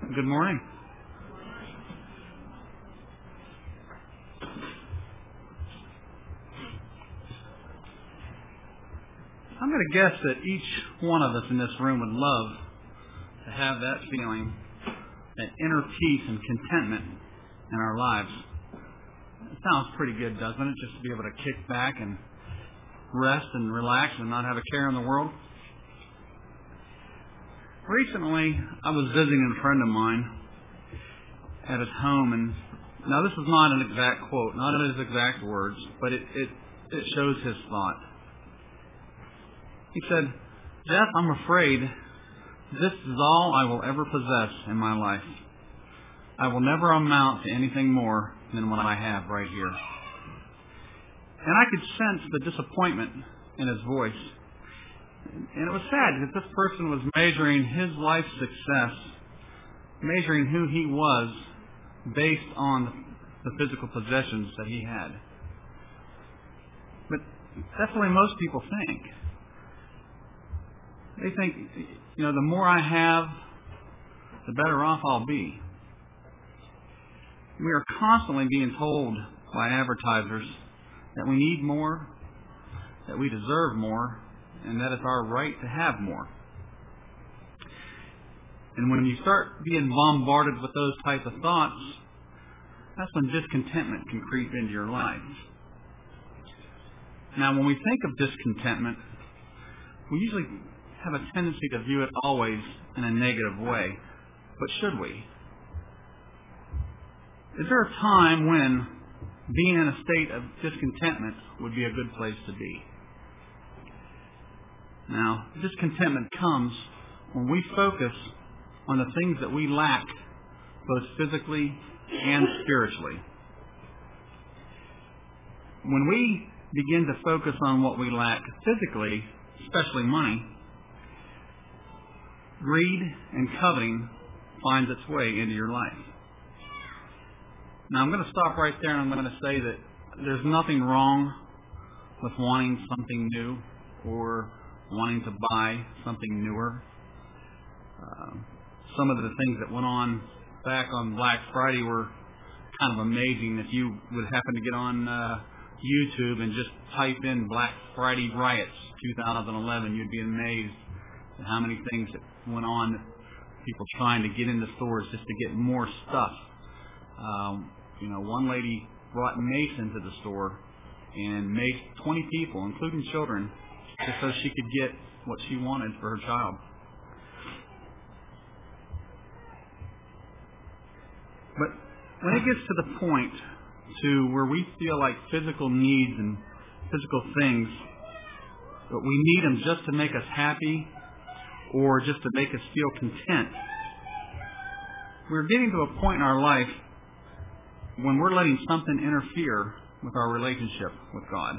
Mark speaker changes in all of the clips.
Speaker 1: Good morning. I'm going to guess that each one of us in this room would love to have that feeling, that inner peace and contentment in our lives. It sounds pretty good, doesn't it? Just to be able to kick back and rest and relax and not have a care in the world. Recently, I was visiting a friend of mine at his home, and now this is not an exact quote, not his exact words, but it shows his thought. He said, "Jeff, I'm afraid this is all I will ever possess in my life. I will never amount to anything more than what I have right here." And I could sense the disappointment in his voice. And it was sad because this person was measuring his life success, measuring who he was based on the physical possessions that he had. But that's the way most people think. They think, the more I have, the better off I'll be. We are constantly being told by advertisers that we need more, that we deserve more, and that it's our right to have more. And when you start being bombarded with those types of thoughts, that's when discontentment can creep into your life. Now, when we think of discontentment, we usually have a tendency to view it always in a negative way. But should we? Is there a time when being in a state of discontentment would be a good place to be? Now, discontentment comes when we focus on the things that we lack, both physically and spiritually. When we begin to focus on what we lack physically, especially money, greed and coveting finds its way into your life. Now, I'm going to stop right there, and I'm going to say that there's nothing wrong with wanting something new or wanting to buy something newer. Some of the things that went on back on Black Friday were kind of amazing. If you would happen to get on YouTube and just type in Black Friday riots 2011, you'd be amazed at how many things that went on, people trying to get into stores just to get more stuff. One lady brought mace into the store and maced 20 people, including children, just so she could get what she wanted for her child. But when it gets to the point to where we feel like physical needs and physical things, but we need them just to make us happy or just to make us feel content, we're getting to a point in our life when we're letting something interfere with our relationship with God.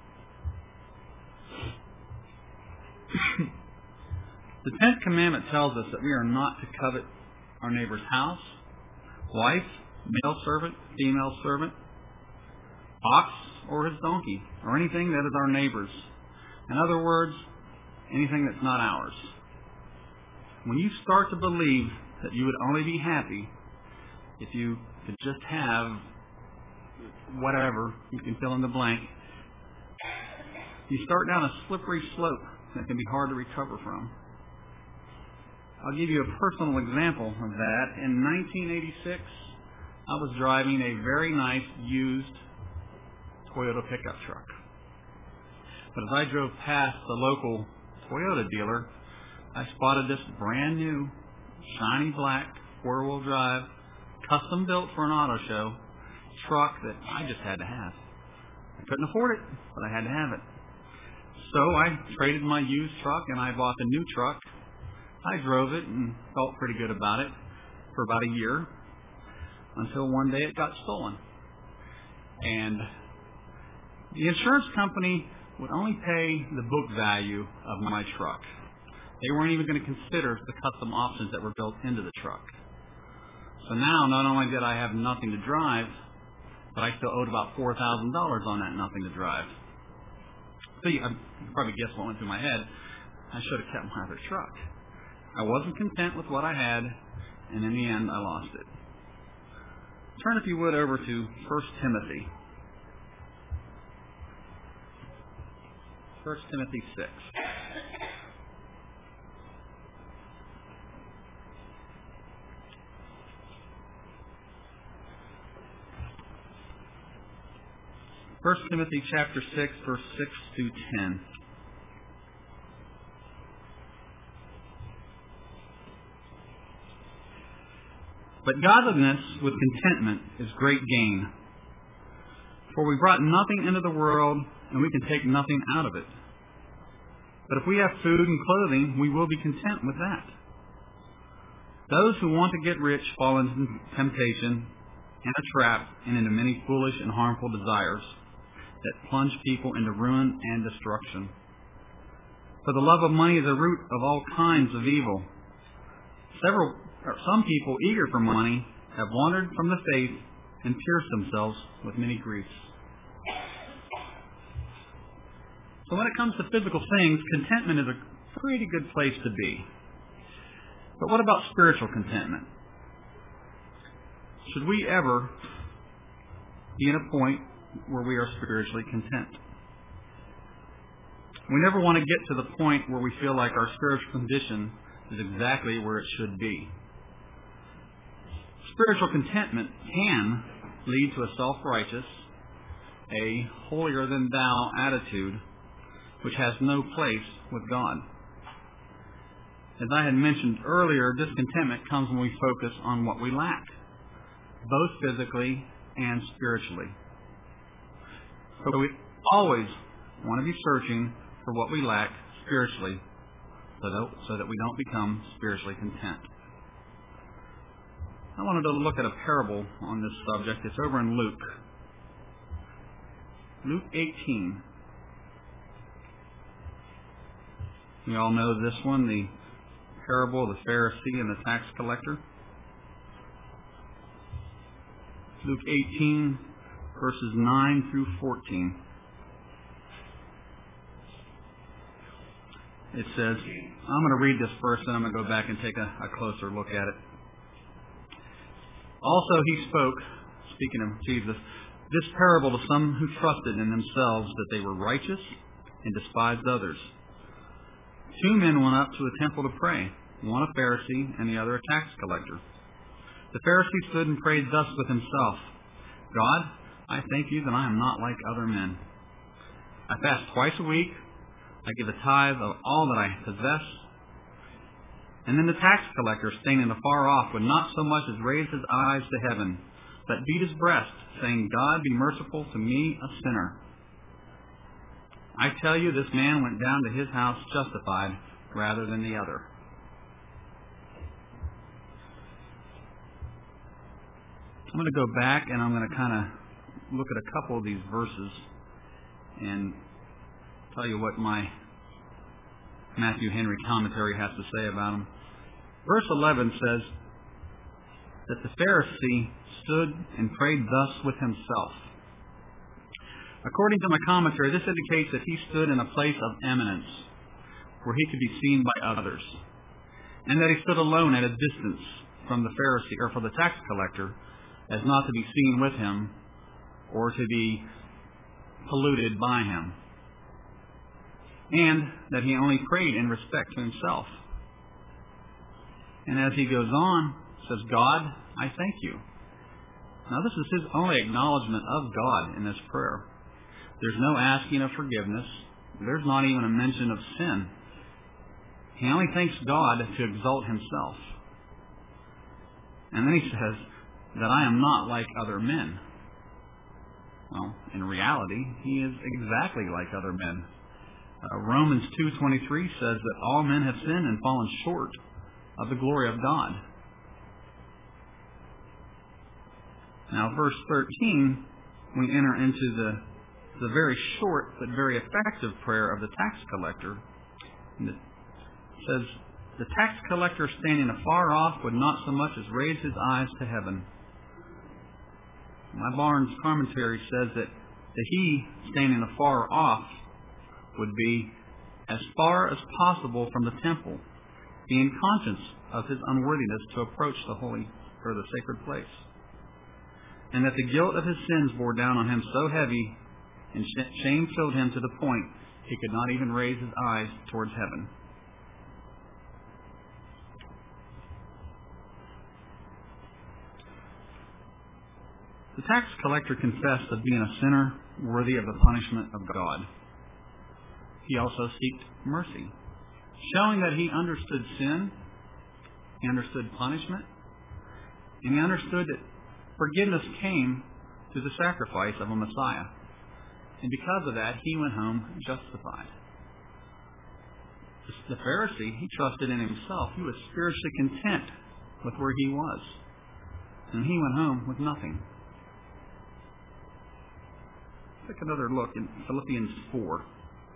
Speaker 1: The 10th commandment tells us that we are not to covet our neighbor's house, wife, male servant, female servant, ox or his donkey, or anything that is our neighbor's. In other words, anything that's not ours. When you start to believe that you would only be happy if you could just have whatever, you can fill in the blank, you start down a slippery slope that can be hard to recover from. I'll give you a personal example of that. In 1986, I was driving a very nice used Toyota pickup truck. But as I drove past the local Toyota dealer, I spotted this brand new, shiny black, four-wheel drive, custom built for an auto show truck that I just had to have. I couldn't afford it, but I had to have it. So I traded my used truck and I bought the new truck. I drove it and felt pretty good about it for about a year until one day it got stolen. And the insurance company would only pay the book value of my truck. They weren't even going to consider the custom options that were built into the truck. So now, not only did I have nothing to drive, but I still owed about $4,000 on that nothing to drive. So you can probably guess what went through my head. I should have kept my other truck. I wasn't content with what I had, and in the end I lost it. Turn, if you would, over to 1 Timothy. 1 Timothy 6. First Timothy chapter 6, verse 6 through 10. But godliness with contentment is great gain. For we brought nothing into the world, and we can take nothing out of it. But if we have food and clothing, we will be content with that. Those who want to get rich fall into temptation and a trap and into many foolish and harmful desires that plunge people into ruin and destruction. For the love of money is the root of all kinds of evil. Some people eager for money have wandered from the faith and pierced themselves with many griefs. So when it comes to physical things, contentment is a pretty good place to be. But what about spiritual contentment? Should we ever be in a point where we are spiritually content? We never want to get to the point where we feel like our spiritual condition is exactly where it should be. Spiritual contentment can lead to a self-righteous, a holier-than-thou attitude, which has no place with God. As I had mentioned earlier, discontentment comes when we focus on what we lack, both physically and spiritually. So we always want to be searching for what we lack spiritually so that we don't become spiritually content. I wanted to look at a parable on this subject. It's over in Luke. Luke 18. You all know this one, the parable of the Pharisee and the tax collector. Luke 18, verses 9 through 14. It says, I'm going to read this first, and I'm going to go back and take a closer look at it. Also he spoke, speaking of Jesus, this parable to some who trusted in themselves that they were righteous and despised others. 2 men went up to a temple to pray, one a Pharisee and the other a tax collector. The Pharisee stood and prayed thus with himself, God, I thank you that I am not like other men. I fast twice a week. I give a tithe of all that I possess. And then the tax collector, standing afar off, would not so much as raise his eyes to heaven, but beat his breast, saying, God, be merciful to me, a sinner. I tell you, this man went down to his house justified rather than the other. I'm going to go back and I'm going to kind of look at a couple of these verses and tell you what my Matthew Henry commentary has to say about them. Verse 11 says that the Pharisee stood and prayed thus with himself. According to my commentary, this indicates that he stood in a place of eminence where he could be seen by others, and that he stood alone at a distance from the Pharisee or from the tax collector, as not to be seen with him or to be polluted by him, and that he only prayed in respect to himself. And as he goes on, says, God, I thank you. Now this is his only acknowledgement of God in this prayer. There's no asking of forgiveness. There's not even a mention of sin. He only thanks God to exalt himself. And then he says that I am not like other men. Well, in reality, he is exactly like other men. Romans 2:23 says that all men have sinned and fallen short of the glory of God. Now, verse 13, we enter into the very short but very effective prayer of the tax collector. And it says, the tax collector standing afar off would not so much as raise his eyes to heaven. My Barnes commentary says that he standing afar off would be as far as possible from the temple, being conscious of his unworthiness to approach the holy or the sacred place, and that the guilt of his sins bore down on him so heavy, and shame filled him to the point he could not even raise his eyes towards heaven. The tax collector confessed of being a sinner worthy of the punishment of God. He also sought mercy, showing that he understood sin, he understood punishment, and he understood that forgiveness came through the sacrifice of a Messiah. And because of that, he went home justified. The Pharisee, he trusted in himself. He was spiritually content with where he was. And he went home with nothing. Take another look in Philippians 4.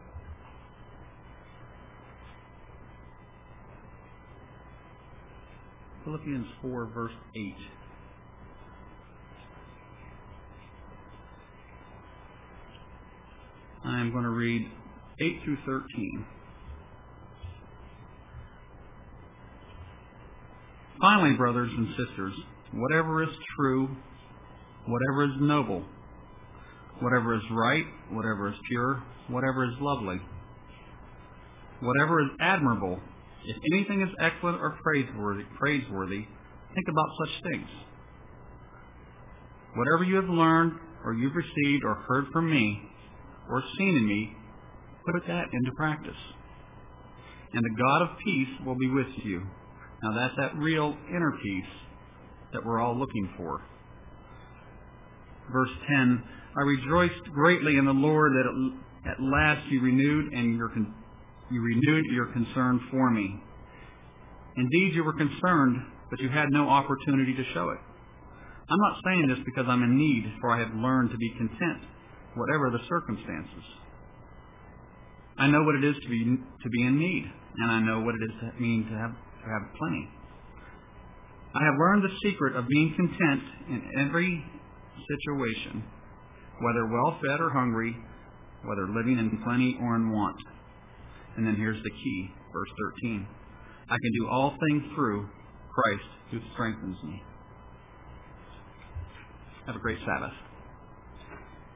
Speaker 1: Philippians 4, verse 8. I am going to read 8 through 13. Finally, brothers and sisters, whatever is true, whatever is noble, whatever is right, whatever is pure, whatever is lovely, whatever is admirable, if anything is excellent or praiseworthy, think about such things. Whatever you have learned, or you've received, or heard from me, or seen in me, put that into practice. And the God of peace will be with you. Now that's that real inner peace that we're all looking for. Verse 10, I rejoiced greatly in the Lord that at last you renewed your concern for me. Indeed, you were concerned, but you had no opportunity to show it. I'm not saying this because I'm in need, for I have learned to be content, whatever the circumstances. I know what it is to be in need, and I know what it is to mean to have plenty. I have learned the secret of being content in every situation, whether well-fed or hungry, whether living in plenty or in want. And then here's the key, verse 13. I can do all things through Christ who strengthens me. Have a great Sabbath.